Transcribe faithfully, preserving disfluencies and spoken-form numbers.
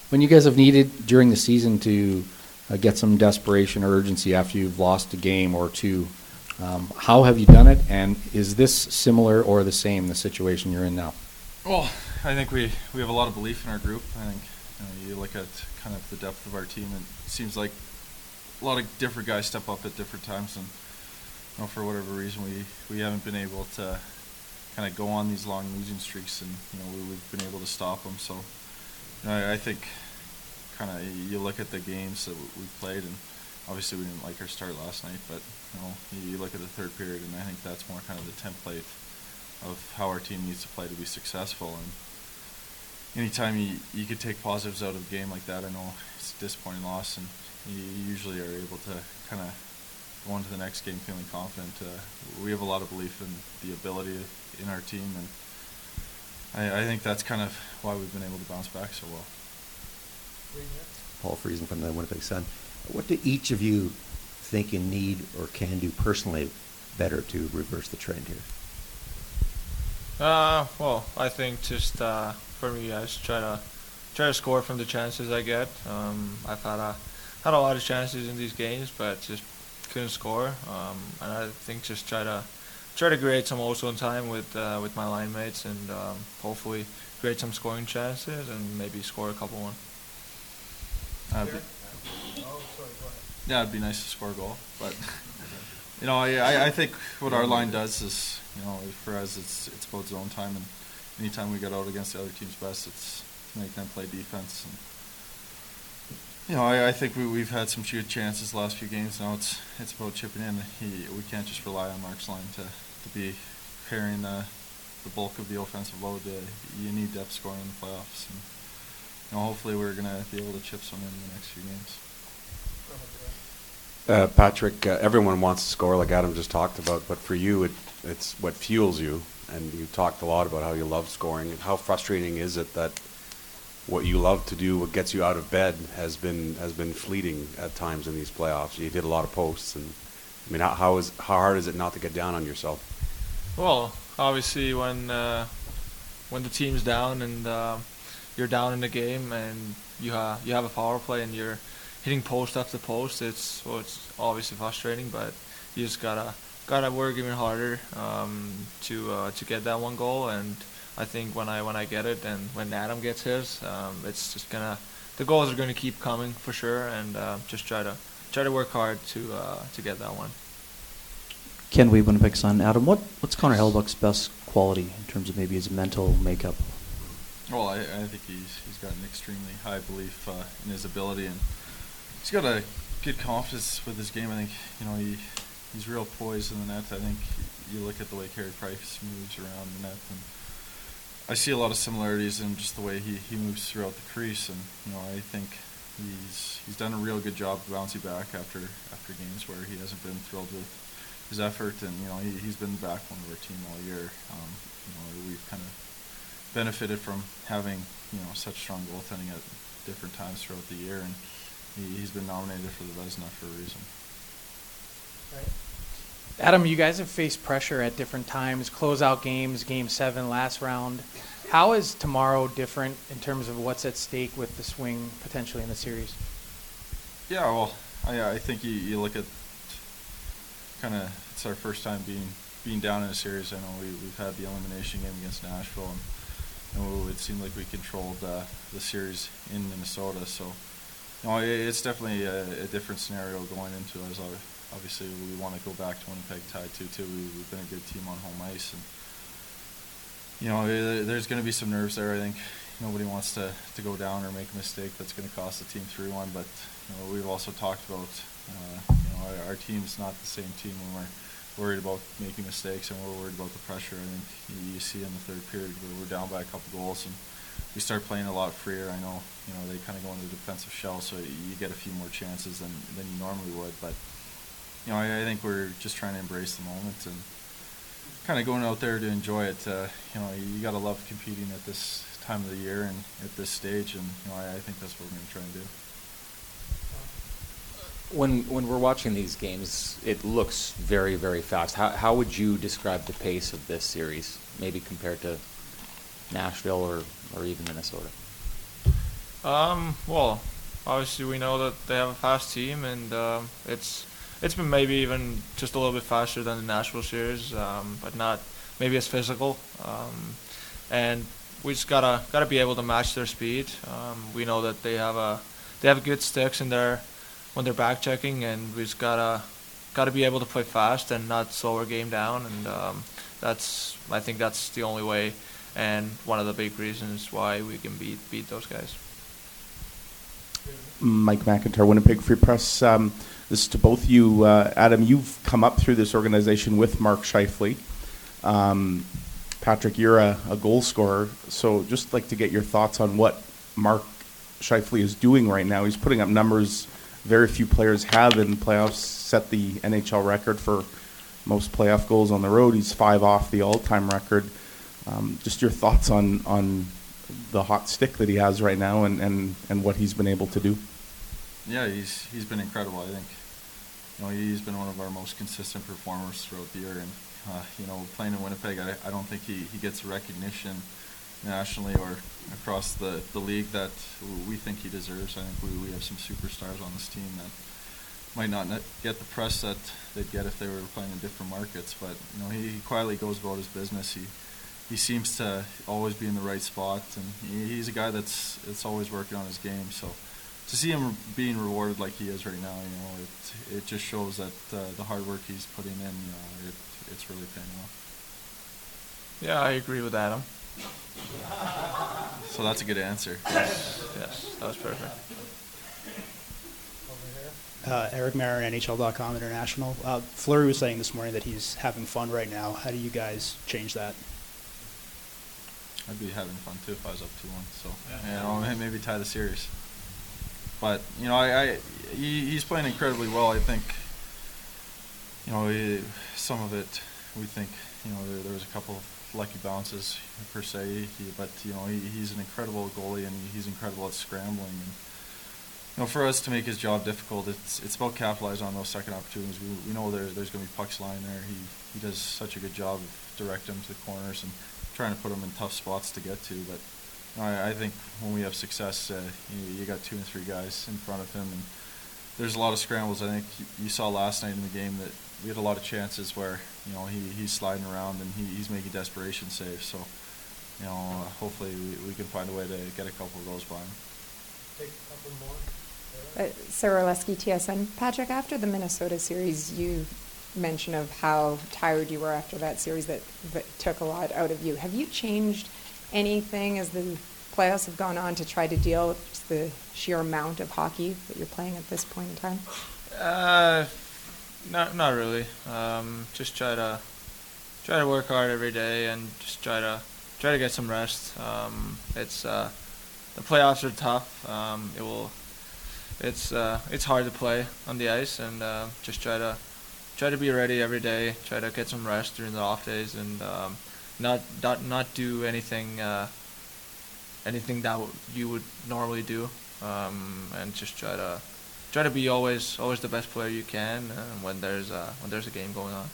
When you guys have needed during the season to uh, get some desperation or urgency after you've lost a game or two, um, how have you done it? And is this similar or the same, the situation you're in now? Well, I think we, we have a lot of belief in our group. I think you know, you look at kind of the depth of our team, and it seems like a lot of different guys step up at different times, and you know, for whatever reason, we, we haven't been able to kind of go on these long losing streaks, and you know, we, we've been able to stop them. So you know, I, I think kind of you look at the games that we played, and obviously we didn't like our start last night, but you know, you look at the third period, and I think that's more kind of the template of how our team needs to play to be successful. And anytime you, you could take positives out of a game like that, I know it's a disappointing loss, and you usually are able to kind of go into the next game feeling confident. Uh, we have a lot of belief in the ability in our team, and I, I think that's kind of why we've been able to bounce back so well. Paul Friesen from the Winnipeg Sun. What do each of you think you need or can do personally better to reverse the trend here? Uh, well, I think just uh, for me, I just try to try to score from the chances I get. Um, I've had a had a lot of chances in these games, but just couldn't score. Um, and I think just try to try to create some also time with uh, with my line mates, and um, hopefully create some scoring chances and maybe score a couple one. Uh, be, yeah, it'd be nice to score a goal, but you know, I I think what our line does is, you know, for us, it's it's about zone time, and anytime we get out against the other team's best, it's to make them play defense. And you know, I, I think we we've had some good chances the last few games. Now it's it's about chipping in. He, we can't just rely on Mark's line to, to be carrying the the bulk of the offensive load. Uh, you need depth scoring in the playoffs, and you know, hopefully we're gonna be able to chip some in the next few games. Uh, Patrick, uh, everyone wants to score, like Adam just talked about, but for you, it, it's what fuels you. And you talked a lot about how you love scoring. How frustrating is it that what you love to do, what gets you out of bed, has been has been fleeting at times in these playoffs? You did a lot of posts, and I mean, how, how is how hard is it not to get down on yourself? Well, obviously, when uh, when the team's down and uh, you're down in the game, and you have you have a power play and you're hitting post after post, it's well, it's obviously frustrating, but you just gotta gotta work even harder um, to uh, to get that one goal. And I think when I when I get it, and when Adam gets his, um, it's just gonna the goals are gonna keep coming for sure, and uh, just try to try to work hard to uh, to get that one. Ken Wee, Winnipeg Sun. Adam, what what's Connor Hellebuyck's best quality in terms of maybe his mental makeup? Well, I, I think he's he's got an extremely high belief uh, in his ability, and he's got a good confidence with his game. I think you know he he's real poised in the net. I think you look at the way Carey Price moves around the net, and I see a lot of similarities in just the way he, he moves throughout the crease. And you know, I think he's he's done a real good job bouncing back after after games where he hasn't been thrilled with his effort. And you know, he he's been the backbone of our team all year. Um, you know, we've kind of benefited from having you know such strong goaltending at different times throughout the year, and he, he's been nominated for the Vezina for a reason. Adam, you guys have faced pressure at different times, closeout games, game seven, last round. How is tomorrow different in terms of what's at stake with the swing potentially in the series? Yeah, well, I, I think you, you look at kind of, it's our first time being being down in a series. I know we, we've had the elimination game against Nashville, and you know, it seemed like we controlled uh, the series in Minnesota. So, you know, it, it's definitely a, a different scenario going into it. As obviously, we want to go back to Winnipeg tied two two. We, we've been a good team on home ice, and you know, it, there's going to be some nerves there. I think nobody wants to, to go down or make a mistake that's going to cost the team three one. But you know, we've also talked about uh, you know our, our team's not the same team when we're worried about making mistakes, and we're worried about the pressure. I think you, you see in the third period where we're down by a couple goals and we start playing a lot freer. I know, you know, they kind of go into the defensive shell, so you get a few more chances than, than you normally would. But, you know, I, I think we're just trying to embrace the moment and kind of going out there to enjoy it. Uh, you know, you got to love competing at this time of the year and at this stage, and, you know, I, I think that's what we're going to try and do. When when we're watching these games, it looks very, very fast. How how would you describe the pace of this series, maybe compared to Nashville or, or even Minnesota? Um, well, obviously we know that they have a fast team, and um, it's it's been maybe even just a little bit faster than the Nashville series, um, but not maybe as physical. Um, and we just gotta gotta be able to match their speed. Um, we know that they have a they have good sticks in there when they're back checking, and we just gotta gotta be able to play fast and not slow our game down. And um, that's I think that's the only way, and one of the big reasons why we can beat beat those guys. Mike McIntyre, Winnipeg Free Press. Um, this is to both you. Uh, Adam, you've come up through this organization with Mark Scheifele. Um, Patrick, you're a, a goal scorer, so just like to get your thoughts on what Mark Scheifele is doing right now. He's putting up numbers very few players have in playoffs, set the N H L record for most playoff goals on the road. He's five off the all-time record. Um, just your thoughts on, on the hot stick that he has right now and, and, and what he's been able to do. Yeah, he's he's been incredible. I think you know he's been one of our most consistent performers throughout the year, and uh, you know playing in Winnipeg, I, I don't think he, he gets the recognition nationally or across the, the league that we think he deserves. I think we, we have some superstars on this team that might not get the press that they'd get if they were playing in different markets, but you know he, he quietly goes about his business. He he seems to always be in the right spot, and he, he's a guy that's that's always working on his game. So to see him being rewarded like he is right now, you know, it it just shows that uh, the hard work he's putting in, you know, it it's really paying off. Yeah, I agree with Adam. So that's a good answer. Yes, that was perfect. Uh, Eric Marin, N H L dot com International. Uh, Fleury was saying this morning that he's having fun right now. How do you guys change that? I'd be having fun too if I was up two one. So you know, maybe tie the series. But you know, I, I he, he's playing incredibly well. I think you know he, some of it we think you know there, there was a couple of lucky bounces per se. He, but you know he, he's an incredible goalie and he's incredible at scrambling. And you know for us to make his job difficult, it's it's about capitalizing on those second opportunities. We, we know there there's going to be pucks lying there. He he does such a good job of directing them to the corners and trying to put them in tough spots to get to. But I, I think when we have success, uh, you, you got two and three guys in front of him, and there's a lot of scrambles. I think you, you saw last night in the game that we had a lot of chances where you know he, he's sliding around and he, he's making desperation saves. So you know uh, hopefully we, we can find a way to get a couple of those by him. Take a couple more. Uh, Sarah Oleski, T S N. Patrick, after the Minnesota series, you mentioned of how tired you were after that series that, that took a lot out of you. Have you changed anything as the playoffs have gone on to try to deal with just the sheer amount of hockey that you're playing at this point in time? Uh, not not really. Um, just try to try to work hard every day and just try to try to get some rest. Um, it's uh, the playoffs are tough. Um, it will. It's uh, it's hard to play on the ice, and uh, just try to try to be ready every day. Try to get some rest during the off days, and um, not not not do anything uh, anything that w- you would normally do, um, and just try to try to be always always the best player you can uh, when there's uh, when there's a game going on.